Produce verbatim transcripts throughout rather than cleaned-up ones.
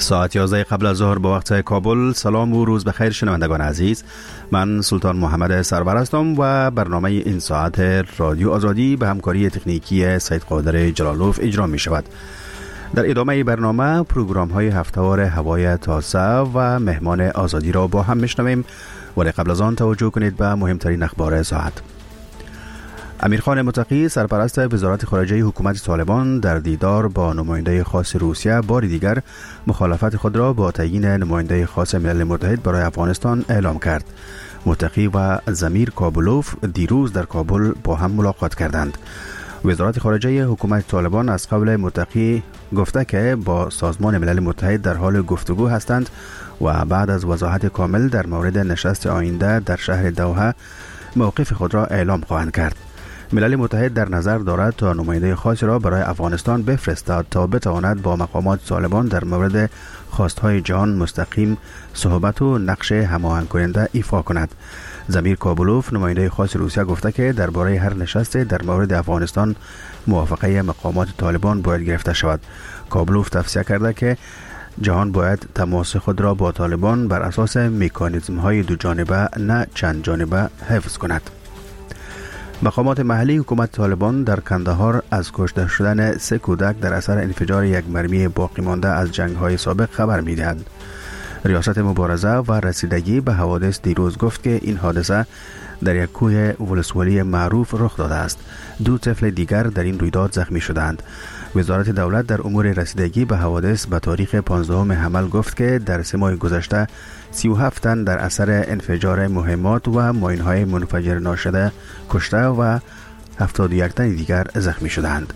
ساعت یازده قبل از ظهر با وقت کابل. سلام و روز بخیر شنوندگان عزیز، من سلطان محمد سرور هستم و برنامه این ساعت رادیو آزادی به همکاری تکنیکی سید قادر جلالوف اجرا می شود. در ادامه برنامه پروگرام های هفته‌وار هوای تازه و مهمان آزادی را با هم میشنویم، ولی قبل از آن توجه کنید به مهمترین اخبار ساعت. امیرخان متقی سرپرست وزارت خارجه حکومت طالبان در دیدار با نماینده خاص روسیه بار دیگر مخالفت خود را با تعیین نماینده خاص ملل متحد برای افغانستان اعلام کرد. متقی و زمیر کابلوف دیروز در کابل با هم ملاقات کردند. وزارت خارجه حکومت طالبان از قول متقی گفته که با سازمان ملل متحد در حال گفتگو هستند و بعد از وضاحت کامل در مورد نشست آینده در شهر دوحه موقف خود را اعلام خواهند کرد. ملل متحد در نظر دارد تا نماینده خاص را برای افغانستان بفرستد تا بتواند با مقامات طالبان در مورد خواستهای جهان مستقیم صحبت و نقش هماهنگ کننده ایفا کند. زمیر کابلوف نماینده خاص روسیه گفته که درباره هر نشست در مورد افغانستان موافقه مقامات طالبان باید گرفته شود. کابلوف تفسیر کرده که جهان باید تماس خود را با طالبان بر اساس مکانیزم های دو جانبه نه چند جانبه حفظ کند. مقامات محلی حکومت طالبان در کندهار از کشته شدن سه کودک در اثر انفجار یک مرمی باقی مانده از جنگ‌های سابق خبر می‌دهد. ریاست مبارزه و رسیدگی به حوادث دیروز گفت که این حادثه در یک کوه ولسوالی معروف رخ داده است. دو طفل دیگر در این رویداد زخمی شدند. وزارت دولت در امور رسیدگی به حوادث به تاریخ پانزدهم حمل گفت که در سه ماه گذشته سی و هفت تن در اثر انفجار مهمات و ماین‌های منفجر ناشده کشته و هفتاد و یک تن دیگر زخمی شدند.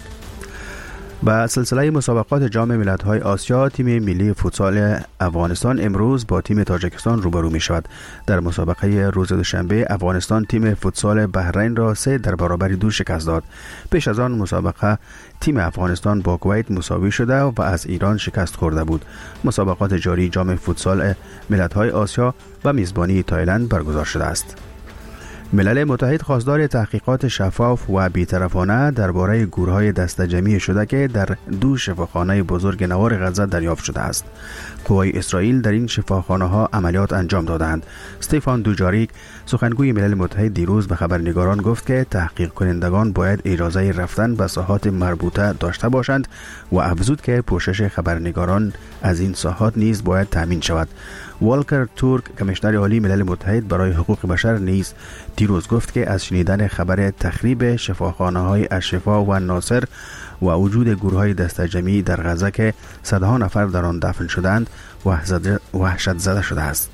با سلسله مسابقات جام ملت‌های آسیا تیم ملی فوتسال افغانستان امروز با تیم تاجیکستان روبرو می شود. در مسابقه روز دوشنبه افغانستان تیم فوتسال بحرین را سه در برابر دو شکست داد. پیش از آن مسابقه تیم افغانستان با کویت مساوی شده و از ایران شکست خورده بود. مسابقات جاری جام فوتسال ملت‌های آسیا و میزبانی تایلند برگزار شده است. ملل متحد خواستار تحقیقات شفاف و بی‌طرفانه درباره گورهای دسته‌جمعی شده که در دو شفاخانه بزرگ نوار غزه دریافت شده است. قوای اسرائیل در این شفاخانه‌ها عملیات انجام دادند. استفان دوجاریک سخنگوی ملل متحد دیروز به خبرنگاران گفت که تحقیق کنندگان باید اجازه رفتن به ساحات مربوطه داشته باشند و افزود که پوشش خبرنگاران از این ساحات نیز باید تامین شود. والکر تورک کمیشنر عالی ملل متحد برای حقوق بشر نیز دیروز گفت که از شنیدن خبر تخریب شفاخانه‌های الشفا و ناصر و وجود گورهای دسته‌جمعی در غزه که صدها نفر در آن دفن شدند وحشت زده شده است.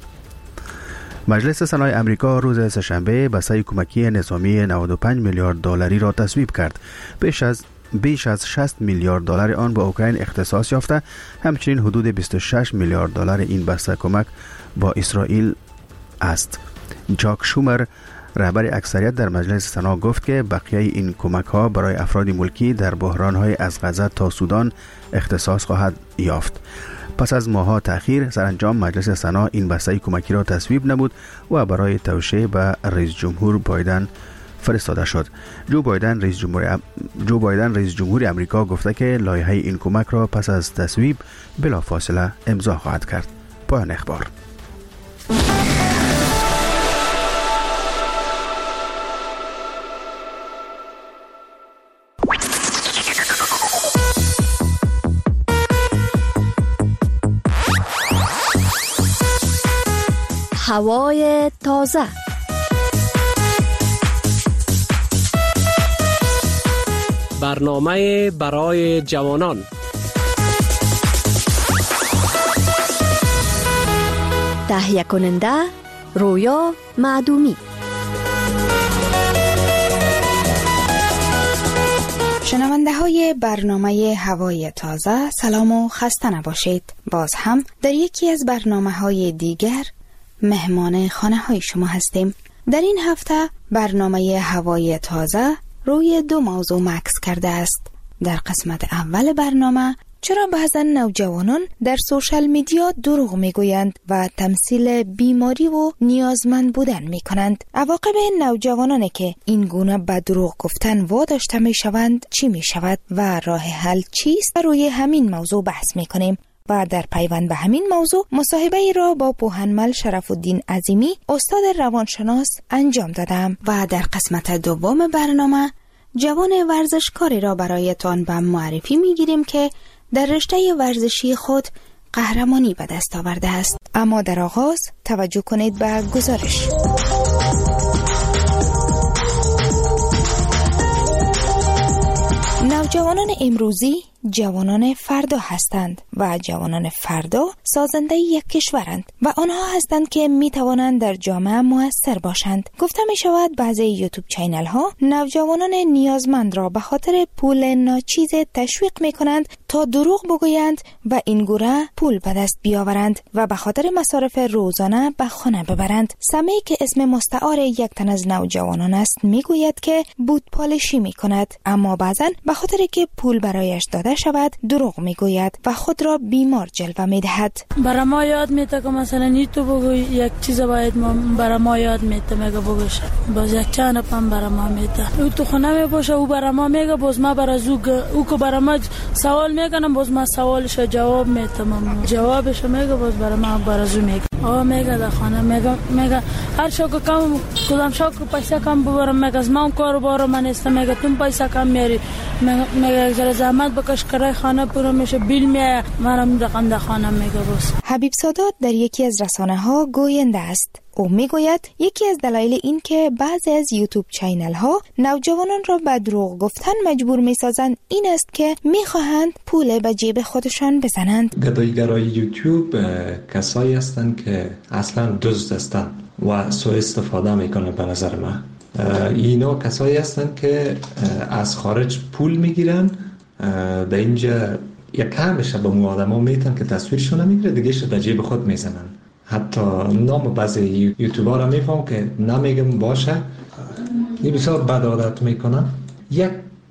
مجلس سنای امریکا روز سه‌شنبه بسته کمکی نظامی نود و پنج میلیارد دلاری را تصویب کرد. بیش از بیش از شصت میلیارد دلار آن به اوکراین اختصاص یافته. همچنین حدود بیست و شش میلیارد دلار این بسته کمک با اسرائیل است. جاک شومر رهبر اکثریت در مجلس سنا گفت که بقیه این کمک ها برای افراد ملکی در بحران های از غزه تا سودان اختصاص خواهد یافت. پس از ماه‌ها تأخیر سرانجام مجلس سنا این بسته کمکی را تصویب نمود و برای توشیح به رئیس جمهور بایدن فرستاده شد. جو بایدن رئیس جمهور ام... جو بایدن رئیس جمهور امریکا گفته که لایحه این کمک را پس از تصویب بلافاصله امضا خواهد کرد. پایان اخبار. هوای تازه. برنامه برای جوانان. تهیه کننده رویا معدومی. شنونده های برنامه هوای تازه سلام و خسته نباشید. باز هم در یکی از برنامه های دیگر مهمان خانه های شما هستیم. در این هفته برنامه هوای تازه روی دو موضوع مکس کرده است. در قسمت اول برنامه چرا بعضا نوجوانان در سوشال میدیا دروغ میگویند و تمثیل بیماری و نیازمند بودن میکنند. عواقب نوجوانانی که این گونه به دروغ گفتن واداشته میشوند چی میشود و راه حل چیست؟ روی همین موضوع بحث میکنیم. و در پیوند به همین موضوع مصاحبه ای را با پوهنمل شرف الدین عظیمی استاد روانشناس انجام دادم و در قسمت دوم برنامه جوان ورزشکاری را برایتان به معرفی می گیریم که در رشته ورزشی خود قهرمانی به دست آورده است. اما در آغاز توجه کنید به گزارش. نوجوانان امروزی جوانان فردا هستند و جوانان فردا سازنده یک کشورند و آنها هستند که می توانند در جامعه مؤثر باشند. گفته می شود بعضی یوتیوب چینل ها نوجوانان نیازمند را به خاطر پول ناچیز تشویق می کنند تا دروغ بگویند و این گونه پول به دست بیاورند و به خاطر مصارف روزانه به خانه ببرند. سمی که اسم مستعار یک تن از نوجوانان است می گوید که بود پالشی می کند، اما بعضا به خاطر که پول برایش داده شود دروغ میگوید و خود را بیمار جلوه میدهد. برای ما یاد میده که مثلا نی تو بگو یک چیز باید ما برای ما یاد میده میگه بگوش باز یک چند پم برای ما میده او تو خونه میباشه او برای ما میگه باز ما برای زوگ او که برای ما سوال میکنم باز ما سوالش جواب میدم جوابش میگه باز برای ما برای زو میگه آ میگه در خانه میگه میگه هر شو که کم کدام شو که پیسه کم ببرم میگه از ما کار بارو من است میگه تو پیسه کم میاری میگه زر زحمت بکش کرای خانه پورا میشه بیل میه منم رقم در خانه میگه باز. حبیب سادات در یکی از رسانه ها گوینده است. او میگوید یکی از دلایل این که بعضی از یوتیوب چینل ها نوجوانان را به دروغ گفتن مجبور میسازند این است که میخواهند پول به جیب خودشان بزنند. گدایی‌گرای یوتیوب کسایی هستند که اصلا دزد هستند و سوء استفاده میکنه. به نظر من اینا کسایی هستند که از خارج پول میگیرن در اینجا یک همشه به مو آدم ها میتن که تصویرشون نمیگیره دیگه شد در جیب خود میزنن. حتی نام بعضی یوتیوبر را میفهم که نمیگم باشه این بسیار بد عادت میکنن. یک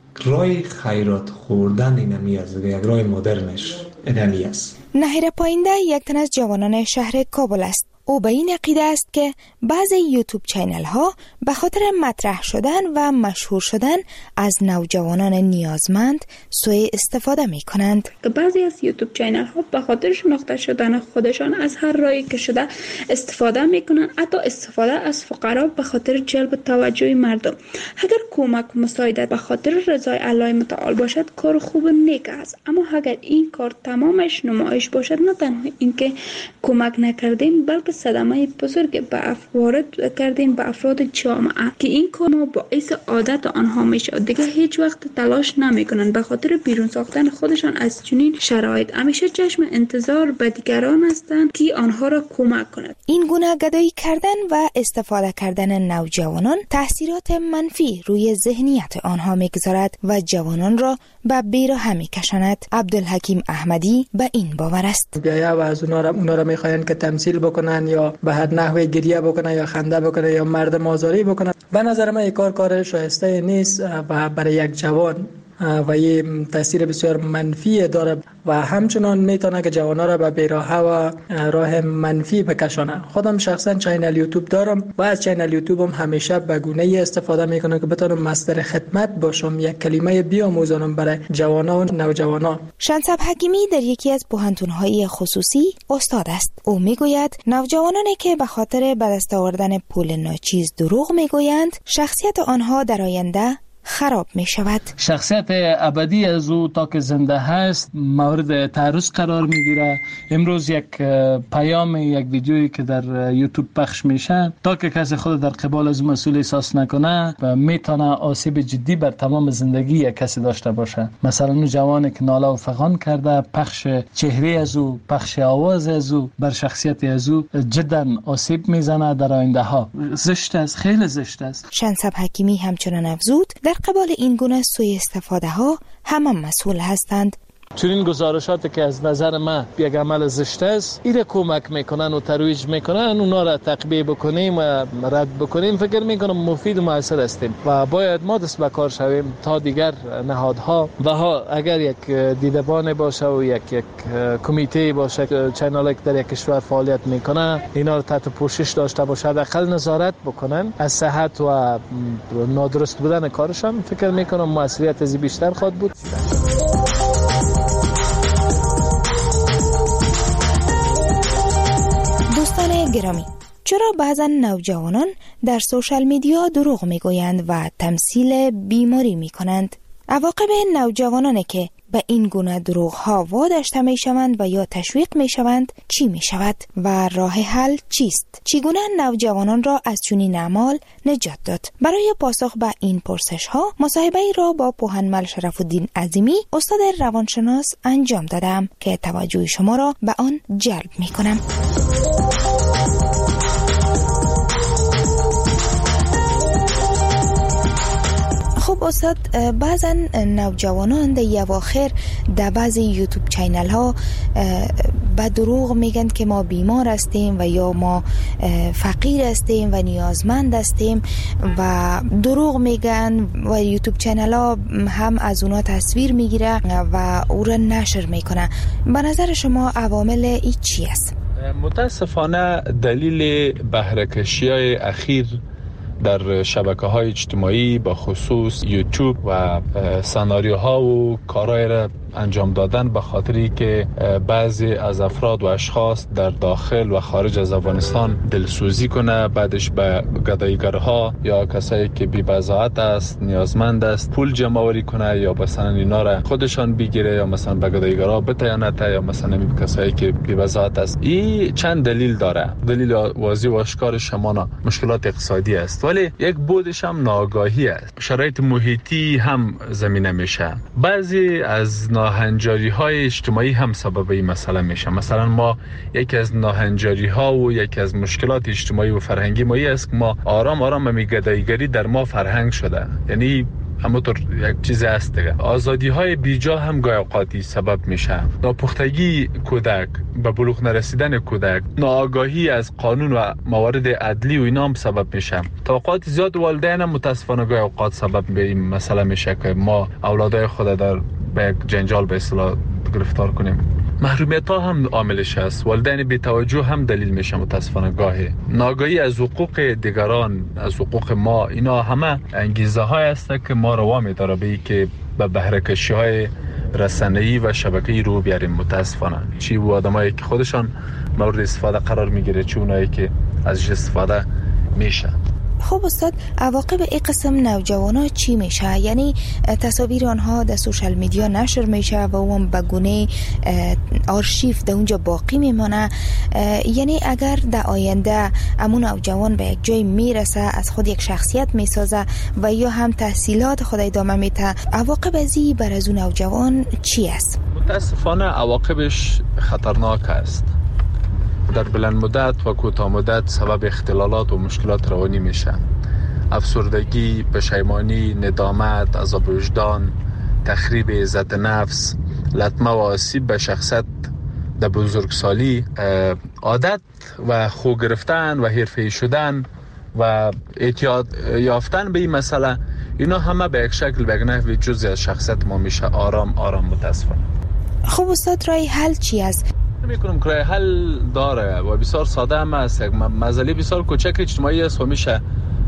رای خیرات خوردن اینمی است، یک رای مدرنش اینمی است. نهیر پاینده یک تن از جوانان شهر کابل است. او به این عقیده است که بعضی یوتیوب چینل ها به خاطر مطرح شدن و مشهور شدن از نوجوانان نیازمند سوء استفاده می کنند. که بعضی از یوتیوب چینل ها به خاطر شناخته شدن خودشان از هر راهی که شده استفاده می کنند، حتی استفاده از فقرا به خاطر جلب توجه مردم. اگر کمک و مساعدت به خاطر رضای الله متعال باشد کار خوب نیک است، اما اگر این کار تمامش نمایش باشد نه تنها اینکه کمک نکردیم بلکه صدمه بزرگ به وارد کردیم به افراد جامعه که این کار باعث عادت آنها میشه. دیگه هیچ وقت تلاش نمیکنن به خاطر بیرون ساختن خودشان از چنین شرایط. همیشه چشم انتظار به دیگران هستند که آنها را کمک کنند. این گونه گدایی کردن و استفاده کردن نوجوانان تاثیرات منفی روی ذهنیت آنها میگذارد و جوانان را به بیراه میکشاند. عبدالحکیم احمدی به این باور است. بیایا و از اونا را اونا را میخواین که تمثیل بکنن یا به هر نحوی گریه بکنن یا خنده بکنن یا مردم آزاری بکنن. به نظر من این کار کار شایسته نیست و برای یک جوان و یه تاثیر بسیار منفی داره و همچنان میتونه که جوانا را به بیراهه و راه منفی بکشانه. خودم شخصا چینل یوتیوب دارم و از چینل یوتیوبم همیشه به گونه استفاده میکنم که بتونم مصدر خدمت باشم، یک کلمه بیاموزانم برای جوانا و نوجوانا. شنصب حکیمی در یکی از پوهنتون‌های خصوصی استاد است. او میگوید نوجوانانی که به خاطر به دست آوردن پول ناچیز دروغ میگویند شخصیت آنها در آینده خراب می شود. شخصیت ابدی از او تا که زنده هست مورد تعرض قرار می گیره. امروز یک پیام یک ویدیویی که در یوتیوب پخش میشه تا که کسی خود در قبال از مسئول احساس نکنه و میتونه آسیب جدی بر تمام زندگی یک کسی داشته باشه. مثلا اون جوانی که ناله و فغان کرده، پخش چهره از او، پخش آواز از او بر شخصیت از او جدا آسیب میزنه در آینده ها. زشت است، خیلی زشت است. شنصب حکیمی همچنان افزود در قبال این گونه سوء استفاده ها همه مسئول هستند. چنین گزارشاتی که از نظر من یک عمل زشت است ایره کمک میکنن و ترویج میکنن، اونا را تقبیه بکنیم و رد بکنیم فکر میکنم مفید و مؤثر هستیم و باید ما دست به کار شویم تا دیگر نهادها و ها اگر یک دیدبان باشه و یک یک کمیته باشه چینالی که در یک کشور فعالیت میکنه اینا رو تحت پوشش داشته باشه، حداقل نظارت بکنن از صحت و نادرست بودن کارشان، فکر میکنم موثریت از بیشتر خواهد بود. گرامی، چرا بعضا نوجوانان در سوشال میدیا دروغ میگویند و تمثیل بیماری میکنند؟ عواقب نوجوانانی که به این گونه دروغ ها واداشته می شوند و یا تشویق می شوند چی می شود و راه حل چیست؟ چگونه نوجوانان را از چنین اعمال نجات داد؟ برای پاسخ به این پرسش ها مصاحبه ای را با پوهنمل شرف الدین عظیمی استاد روانشناس انجام دادم که توجه شما را به آن جلب می کنم. خب استاد، بعضا نوجوانان در اواخر در بعضی یوتیوب چینل ها با دروغ میگن که ما بیمار هستیم و یا ما فقیر هستیم و نیازمند هستیم و دروغ میگن و یوتیوب چینل ها هم از اونا تصویر میگیره و او را نشر میکنه. به نظر شما عوامل ای چی است؟ متاسفانه دلیل بهره‌کشی های اخیر در شبکه‌های اجتماعی به خصوص یوتیوب و سناریوها و کارهای را انجام دادن به خاطری که بعضی از افراد و اشخاص در داخل و خارج از افغانستان دلسوزی کنه، بعدش به گداییگرها یا کسایی که بی‌بضاعت است، نیازمند است پول جمع آوری کنه یا مثلا اینا را خودشان بگیره یا مثلا به گداییگرها بتیانه یا مثلا کسایی که بی‌بضاعت است. این چند دلیل داره. دلیل واضح و آشکار شمانا مشکلات اقتصادی است، ولی یک بودش هم ناآگاهی است. شرایط محیطی هم زمینه میشه. بعضی از ناهنجاری های اجتماعی هم سبب این مسئله میشه. مثلا ما یکی از ناهنجاری ها و یکی از مشکلات اجتماعی و فرهنگی ما است که ما آرام آرام می گداییگری در ما فرهنگ شده. یعنی همونطور یک چیز هست دیگه. آزادی های بیجا هم گاهی اوقاتی سبب میشه. ناپختگی کودک، به بلوغ نرسیدن کودک، ناآگاهی از قانون و موارد عدلی و اینا هم سبب میشه. توقعات زیاد والدین هم متاسفانه گاهی اوقات سبب به این مسئله میشه که ما اولادای خود در به یک جنجال به اصطلاح گرفتار کنیم. محرومیت ها هم عاملش است. والدین بی توجه هم دلیل میشه متاسفانه گاهی. ناگاهی از حقوق دیگران، از حقوق ما، اینا همه انگیزه های است که ما رو وامی داره به که به بهره‌کشی های رسانه‌ای و شبکه‌ای رو بیاریم. متاسفانه چی و آدمایی که خودشان مورد استفاده قرار میگیره، چی اونایی که ازش استفاده میشه. خب استاد، عواقب این قسم نوجوانا چی میشه؟ یعنی تصاویر آنها در سوشال میدیا نشر میشه و اون به گونه آرشیو در اونجا باقی میمانه. یعنی اگر در آینده امون نوجوان به یک جای میرسه، از خود یک شخصیت میسازه و یا هم تحصیلات خود ادامه میده، عواقب ازی بر از اون نوجوان چی است؟ متاسفانه عواقبش خطرناک است. در بلند مدت و کوتاه مدت سبب اختلالات و مشکلات روانی میشه. افسردگی، پشیمانی، ندامت، عذاب وجدان، تخریب عزت نفس، لطمه و آسیب به شخصیت در بزرگسالی، عادت و خو گرفتن و حرفه‌ای شدن و اعتیاد یافتن به این مسئله، اینا همه به یک شکل به یک نحوی جزئی از شخصیت ما میشه. آرام آرام متاسفانه. خب استاد، رای حل چی است؟ میکنم که رای حل داره و بسیار ساده هم است. مسئله بسیار کوچک اجتماعی است و میشه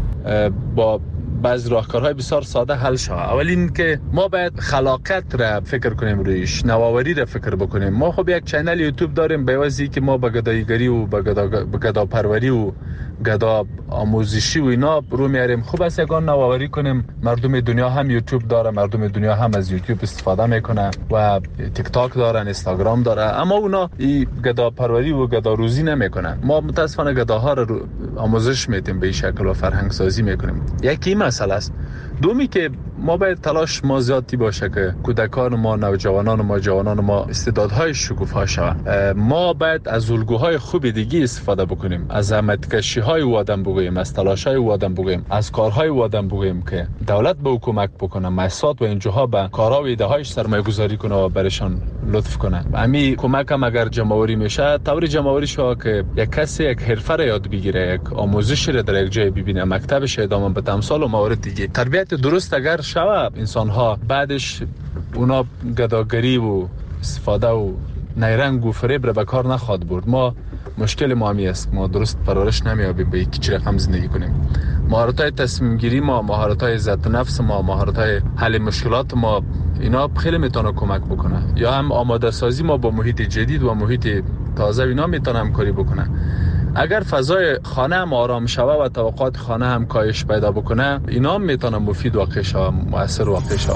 با بعضی راهکارهای بسیار ساده حل شود. اول این که ما باید خلاقیت را فکر کنیم، رویش نوآوری را فکر بکنیم. ما خب یک چینل یوتیوب داریم به واسطه که ما به گداییگری و به گدا به گدا پروری و گدا آموزشی و اینا رو میاریم. خوب است یگان نوآوری کنیم. مردم دنیا هم یوتیوب داره، مردم دنیا هم از یوتیوب استفاده میکنه و تیک تاک دارن، اینستاگرام داره، اما اونا این گدا پروری و گدا روزی نمیکنن. ما متاسفانه گداها رو آموزش میدیم، به این شکل و فرهنگ سازی میکنیم. یکی مسئله است. دومی که ما باید تلاش ما زیادی باشه که کودکان ما، نوجوانان ما، جوانان ما استعدادهای شکوفا شوند. ما باید از الگوهای خوب دیگه استفاده بکنیم، از زحمتکشی‌های او آدم بگوییم، از تلاش‌های او آدم بگوییم، از کارهای او آدم بگوییم که دولت به حکومت بکنه، مؤسسات و اینجاها به کارها و ایده‌هایش سرمایه‌گذاری کنه و برشان لطف کنه. همین کمک هم اگر جمع‌آوری میشه، طوری جمع‌آوری شو که یک کسی یک حرفه را یاد بگیره، یک آموزش را در یک جای ببینه، مکتبش ادامه بده، امثال و موارد دیگه. تربیت درست اگر شوه انسان‌ها، بعدش اونا گداگری و استفاده و نیرنگ و فریب را به کار نخواد برد. ما مشکل ما همی است، ما درست پرورش نمیابیم به یک چی رقم زندگی کنیم. مهارت‌های تصمیم گیری ما، مهارت‌های عزت نفس ما، مهارت‌های حل مشکلات ما، اینا خیلی میتونه کمک بکنه. یا هم آماده سازی ما با محیط جدید و محیط تازه اینا میتونه همکاری بکنه. اگر فضای خانه هم آرام شوه و توقعات خانه هم کاهش پیدا بکنه، اینا هم میتونه مفید واقع شوه، مؤثر واقع شوه.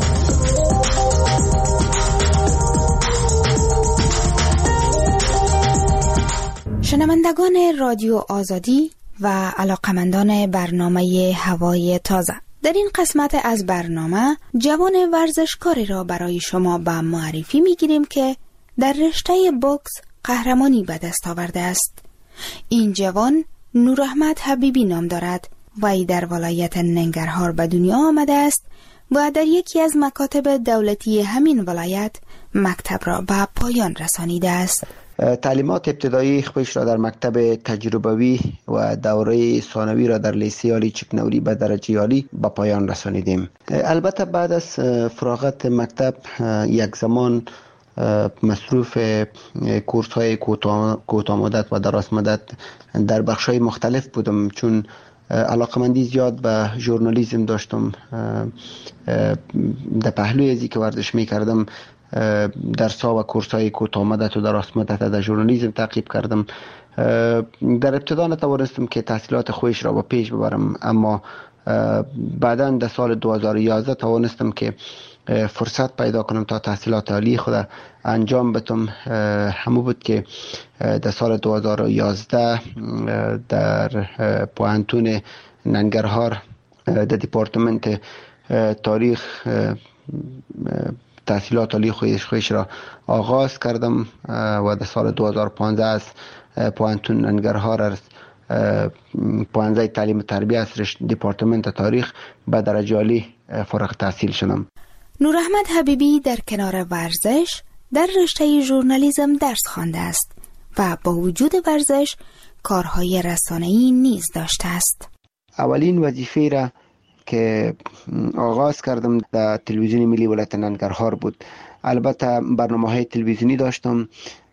شنوندگان رادیو آزادی و علاقمندان برنامه هوای تازه، در این قسمت از برنامه جوان ورزشکاری را برای شما به معرفی میگیریم که در رشته بوکس قهرمانی به دست آورده است. این جوان نوراحمد حبیبی نام دارد و ای در ولایت ننگرهار به دنیا آمده است و در یکی از مکاتب دولتی همین ولایت مکتب را به پایان رسانیده است. تعلیمات ابتدایی خودش را در مکتب تجربوی و دوره ثانوی را در لیسه عالی چکنوری به درجه عالی به پایان رسانیدیم. البته بعد از فراغت مکتب یک زمان مصروف کورس های کوتاه مدت و دراز مدت در بخش های مختلف بودم، چون علاقمندی زیاد به ژورنالیسم داشتم. در پهلوی ازی که ورزش می کردم درس‌ها و کورس‌های کوتاه مدت و دراز مدت در ژورنالیسم تعقیب کردم. در ابتدا نتوانستم که تحصیلات خودش را با پیش ببرم، اما بعداً در سال دو هزار و یازده توانستم که فرصت پیدا کنم تا تحصیلات عالی خود انجام بدم. همون بود که در سال دو هزار و یازده در پوهنتون ننگرهار در دپارتمنت تاریخ تحصیلات عالی خودش خودش را آغاز کردم و در سال دو هزار و پانزده از پوهنتون ننگرهار از پوهنځی تعلیم و تربیت از دپارتمنت تاریخ به درجه عالی فارغ التحصیل شدم. نوراحمد حبیبی در کنار ورزش در رشته ژورنالیسم درس خوانده است و با وجود ورزش کارهای رسانه‌ای نیز داشته است. اولین وظیفه را که آغاز کردم در تلویزیون ملی ولایت ننگرهار بود. البته برنامه‌های تلویزیونی داشتم،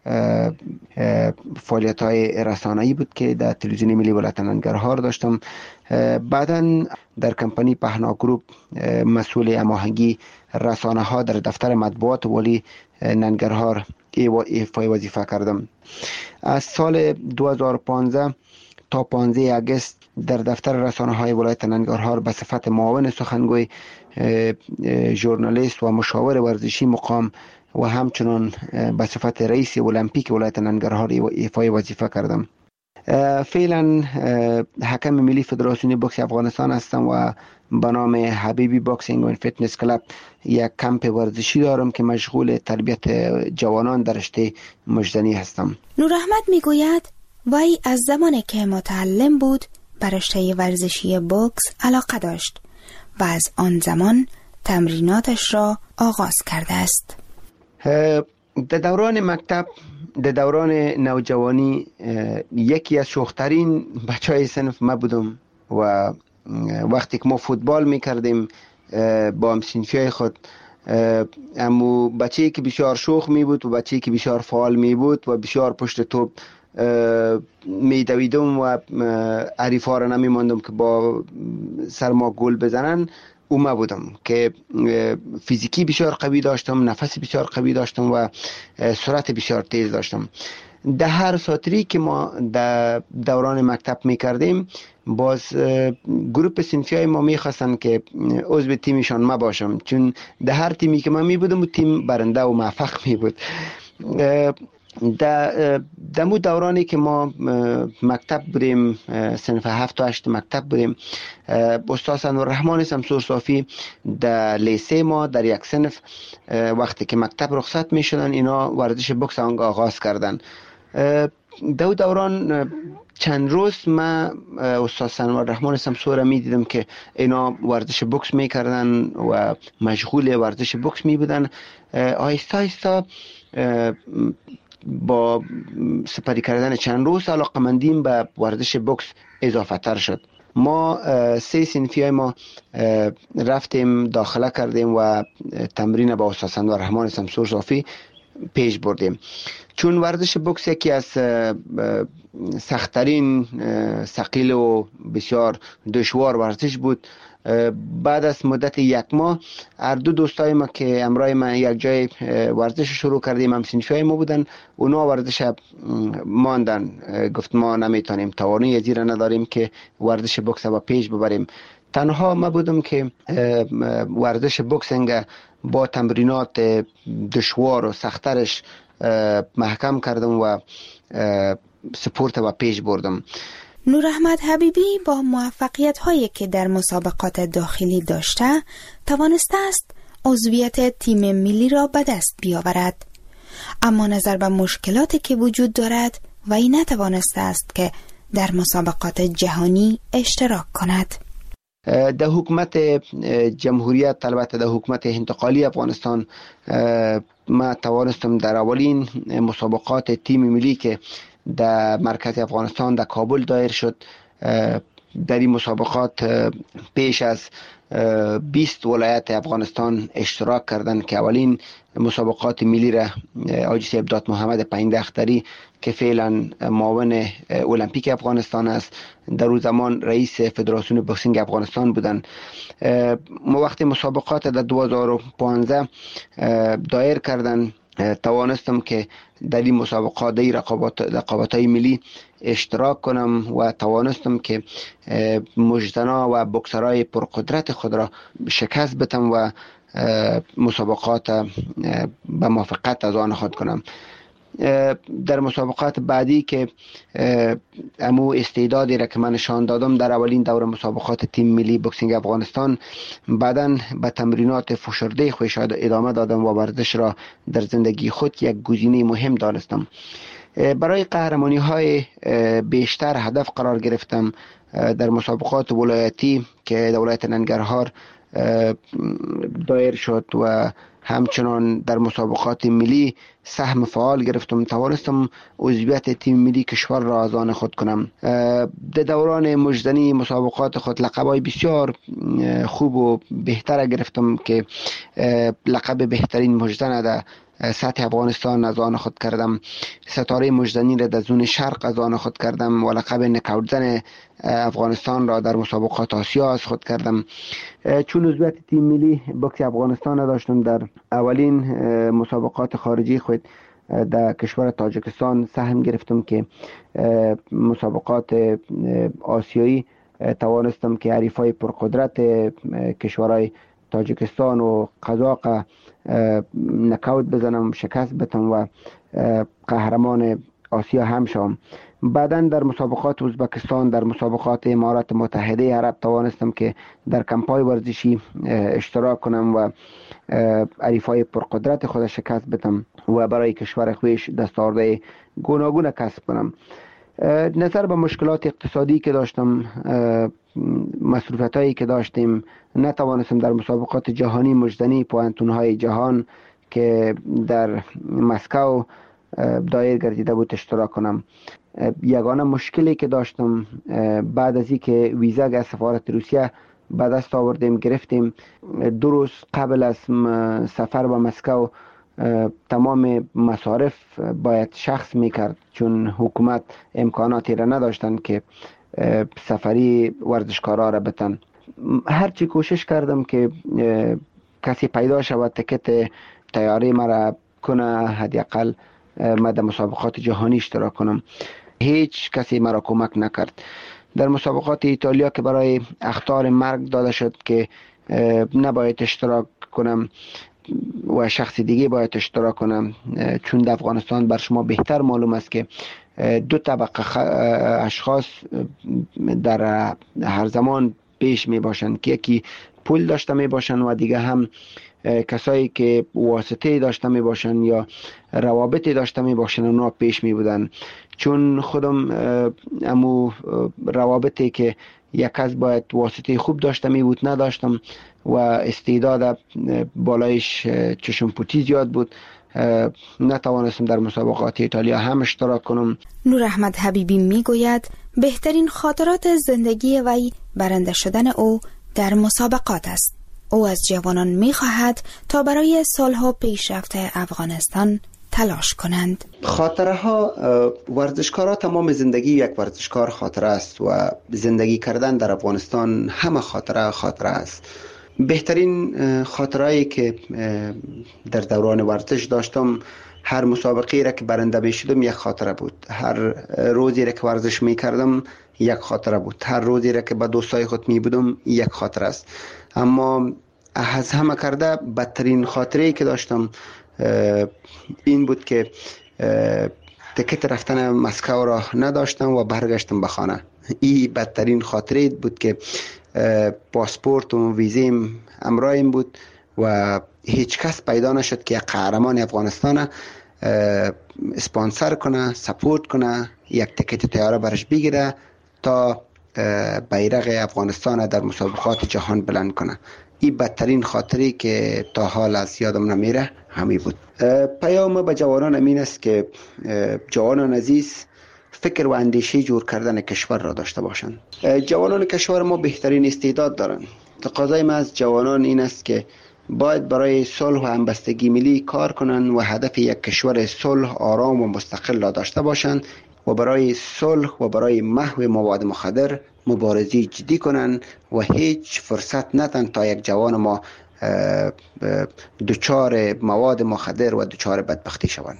فعالیت‌های رسانه‌ای بود که در تلویزیون ملی ولایت ننگرهار داشتم. بعداً در کمپانی پهنا گروپ مسئول هماهنگی رسانه‌ها در دفتر مطبوعات والی ننگرهار ایفای وظیفه کردم. از سال دو هزار و پانزده تا پانزده آگوست در دفتر رسانه‌های ولایت ننگرهار به صفت معاون سخنگوی، ژورنالیست و مشاور ورزشی مقام و همچنان به صفت رئیس المپیک ولایت ننگرهار ایفای وظیفه کردم. فعلا حکم ملی فدراسیون بوکس افغانستان هستم و به نام حبیبی باکسینگ و فیتنس کلاب یک کمپ ورزشی دارم که مشغول تربیت جوانان در رشته مجدنی هستم. نوراحمد میگوید وی از زمانی که متعلم بود به رشته ورزشی بوکس علاقه داشت و از آن زمان تمریناتش را آغاز کرده است. در دوران مکتب، در دوران نوجوانی، یکی از شوخترین بچهای صنف ما بودم و وقتی که ما فوتبال میکردیم با همسنفیای خود، امو بچه‌ای که بسیار شوخ می بود و بچه‌ای که بسیار فعال می بود و بسیار پشت توپ می دویدم و حریفا را نمی ماندم که با سر ما گل بزنن. اومه بودم که فیزیکی بسیار قوی داشتم، نفس بسیار قوی داشتم و سرعت بسیار تیز داشتم. در هر ساتری که ما در دوران مکتب می کردیم، باز گروپ صنفیای ما می خواستن که عضو تیمشان ما باشم، چون در هر تیمی که من می بودم و تیم برنده و موفق می بود. در دمو دورانی که ما مکتب بودیم، صنف هفت و هشت مکتب بودیم، استاد انورالرحمن شمسور صافی در لیسه ما در یک صنف وقتی که مکتب رخصت می شدن، اینا ورزش بوکس آغاز کردن. دو دوران چند روز ما استاد انورالرحمن شمسور می دیدم که اینا ورزش بوکس می کردن و مشغول ورزش بوکس می بودن. آهسته آهسته با سپری کردن چند روز علاقمندیم به ورزش بوکس اضافه تر شد. ما سه صنفی ما رفتیم داخله کردیم و تمرین با استاد انورالرحمن شمسور صافی پیش بردیم. چون ورزش بوکس یکی از سخت‌ترین، ثقیل و بسیار دشوار ورزش بود بعد از مدت یک ماه هر دو دوستای ما که همراه من یک جای ورزش شروع کردیم، هم سنفای ما بودن، اونا ورزش ماندن، گفت ما نمیتونیم، توانایی ازی را نداریم که ورزش بوکس با پیش ببریم. تنها ما بودم که ورزش بوکسینگ با تمرینات دشوار و سخترش محکم کردم و سپورت و پیش بردم. نور احمد حبیبی با موفقیت هایی که در مسابقات داخلی داشته توانسته است عضویت تیم ملی را به دست بیاورد، اما نظر به مشکلاتی که وجود دارد و این نتوانسته است که در مسابقات جهانی اشتراک کند. در حکومت جمهوریت، البته در حکومت انتقالی افغانستان، ما توانستم در اولین مسابقات تیم ملی که در مرکز افغانستان در کابل دایر شد، در این مسابقات پیش از بیست ولایت افغانستان اشتراک کردند که اولین مسابقات ملی را حاجی صاحب دات محمد پایندختری که فعلا معاون المپیک افغانستان است، در اون زمان رئیس فدراسیون بوکسینگ افغانستان بودند. ما وقتی مسابقات در دو هزار و پانزده دایر کردن، توانستم که در این مسابقات در رقابت رقابت‌های ملی اشتراک کنم و توانستم که مجدنا و بوکسرای پرقدرت خود را شکست بدم و مسابقات به موفقیت از آن خود کنم. در مسابقات بعدی که امو استعدادی را که من نشان دادم در اولین دور مسابقات تیم ملی بوکسینگ افغانستان، بعداً به تمرینات فشرده خودش ادامه دادم و ورزش را در زندگی خود یک گزینه مهم دانستم. برای قهرمانی های بیشتر هدف قرار گرفتم. در مسابقات ولایتی که در ولایت ننگرهار دایر شد و همچنان در مسابقات ملی سهم فعال گرفتم، توانستم عضویت تیم ملی کشور را از آن خود کنم. در دوران مجدنی مسابقات خود لقب‌های بسیار خوب و بهتر گرفتم که لقب بهترین مجدن در سطح افغانستان از آن خود کردم، ستاره مجدنی را در زون شرق از آن خود کردم و لقب نکاوتزن افغانستان را در مسابقات آسیا از خود کردم. چون عضویت تیم ملی بوکس افغانستان را داشتم، در اولین مسابقات خارجی خود در کشور تاجیکستان سهم گرفتم که مسابقات آسیایی توانستم که حریفای پرقدرت کشورهای تاجیکستان و قزاق نکاوت بزنم، شکست بدم و قهرمان آسیا هم شوم. بعداً در مسابقات ازبکستان، در مسابقات امارات متحده عرب توانستم که در کمپای ورزشی اشتراک کنم و حریفای پرقدرت خود شکست بدم و برای کشور خویش دستاوردهای گوناگون کسب کنم. نظر به مشکلات اقتصادی که داشتم، مصروفیت هایی که داشتیم، نتوانستم در مسابقات جهانی مجدنی پوانتون جهان که در مسکو دایر گردیده بود اشتراک کنم. یگانه مشکلی که داشتم بعد از اینکه ویزا از سفارت روسیه به دست آوردیم گرفتیم، دو روز قبل از سفر به مسکو تمام مصارف باید شخص میکرد، چون حکومت امکاناتی را نداشتن که سفری ورزشکارا را بتن. هرچی کوشش کردم که کسی پیدا شود تکت تیاری مرا کنه، حداقل ما در مسابقات جهانی اشتراک کنم، هیچ کسی مرا کمک نکرد. در مسابقات ایتالیا که برای اخطار مرگ داده شد که نباید اشتراک کنم و شخص دیگه باید اشتراک کنم، چون در افغانستان بر شما بهتر معلوم است که دو طبقه اشخاص در هر زمان پیش می باشند که یکی پول داشته می باشند و دیگه هم کسایی که واسطه داشته می باشند یا روابطی داشته می باشند اونا پیش می بودن. چون خودم امو روابطی که یک کس باید واسطه خوب داشته می بود نداشتم و استعداد بالایش چشم پوتی زیاد بود، نتوانستم در مسابقات ایتالیا هم اشتراک کنم. نور احمد حبیبی می گوید بهترین خاطرات زندگی وی برنده شدن او در مسابقات است. او از جوانان می خواهد تا برای سالها پیشرفت افغانستان تلاش کنند. خاطره ها، ورزشکارا تمام زندگی یک ورزشکار خاطره است و زندگی کردن در افغانستان همه خاطره خاطره است. بهترین خاطرهایی که در دوران ورزش داشتم، هر مسابقه را که برنده می شدم یک خاطره بود، هر روزی را که ورزش می کردم یک خاطره بود، هر روزی را که با دوستای خود می بودم یک خاطره است. اما از همه کرده بدترین خاطره که داشتم این بود که تکت رفتن مسکو را نداشتم و برگشتم به خانه. این بدترین خاطره بود که پاسپورت و ویزیم امرایم بود و هیچ کس پیدا نشد که یک قهرمان افغانستان اسپانسر کنه، سپورت کنه، یک تکت طیاره برش بگیره تا بیرق افغانستان در مسابقات جهان بلند کنه. این بدترین خاطری که تا حال از یادم نمیره همین بود. پیام به جوانان امین است که جوانان عزیز فکر و اندیشه جور کردن کشور را داشته باشند. جوانان کشور ما بهترین استعداد دارند. تقاضای ما از جوانان این است که باید برای صلح و همبستگی ملی کار کنند و هدف یک کشور صلح، آرام و مستقل را داشته باشند و برای صلح و برای محو مواد مخدر مبارزه جدی کنند و هیچ فرصت ندن تا یک جوان ما دچار مواد مخدر و دچار بدبختی شوند.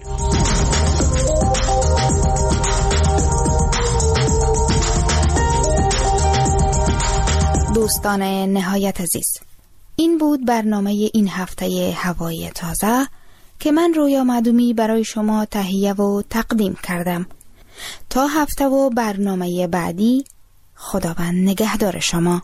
دوستان نهایت عزیز، این بود برنامه این هفته هوای تازه که من رویا معدومی برای شما تهیه و تقدیم کردم. تا هفته و برنامه بعدی، خداوند نگهدار شما.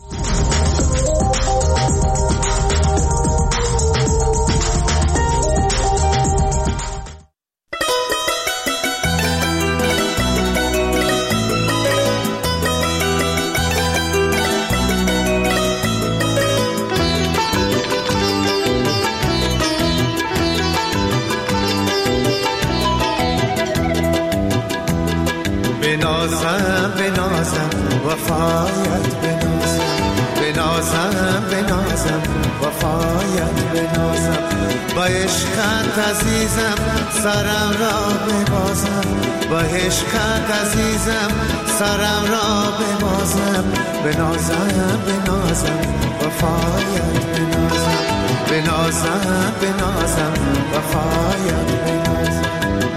بنازم بنازم وفایت بنازم، بنازم بنازم وفایت بنازم، با عشقت عزیزم سرم را ببازم، با عشقت عزیزم سرم را ببازم، بنازم بنازم وفایت بنازم، بنازم بنازم وفایت بنازم.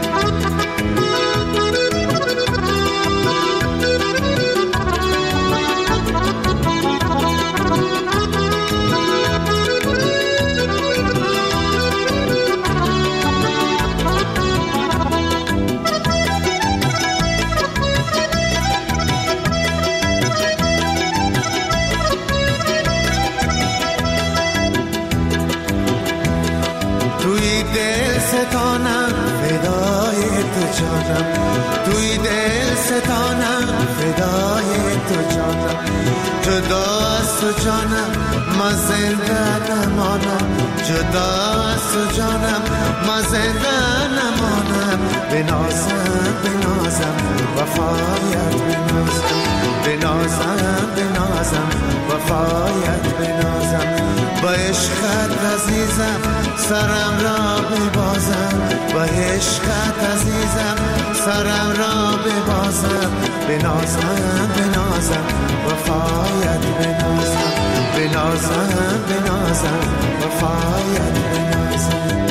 توی دل ستانم فدای تو جانم، جدا از تو جانم من زنده نمانم، جدا از تو جانم من زنده نمانم، بنازم بنازم وفایت بنازم، بنازم بنازم وفایت بنازم، با عشقت عزیزم سرم را ببازم، با عشقت عزیزم سرم را ببازم، بنازم بنازم وفایت بنازم، بنازم بنازم وفایت بنازم.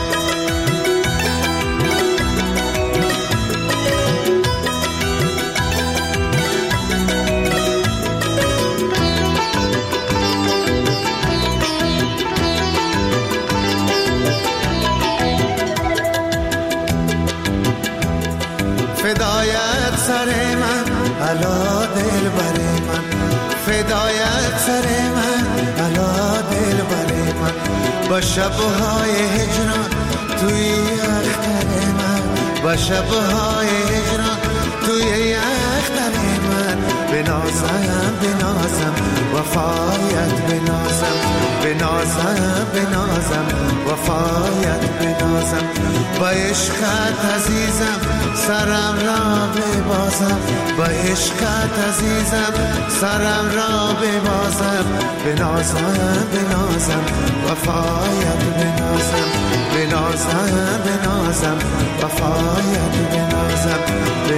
فدایت سر من علا دل بر من، فدایت سر من علا دل بر من، با شبهای هجران توی اختر من، با شبهای هجران توی اختر من، بنازم بنازم وفایت بنازم، بنازم بنازم وفایت بنازم با عشقت عزیزم سرم را ببازم با عشقت عزیزم سرم را ببازم بنازم بنازم وفایت بنازم بنازم بنازم وفایت بنازم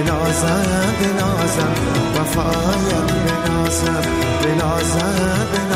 بنازم بنازم وفایت بنازم بنازم بنازم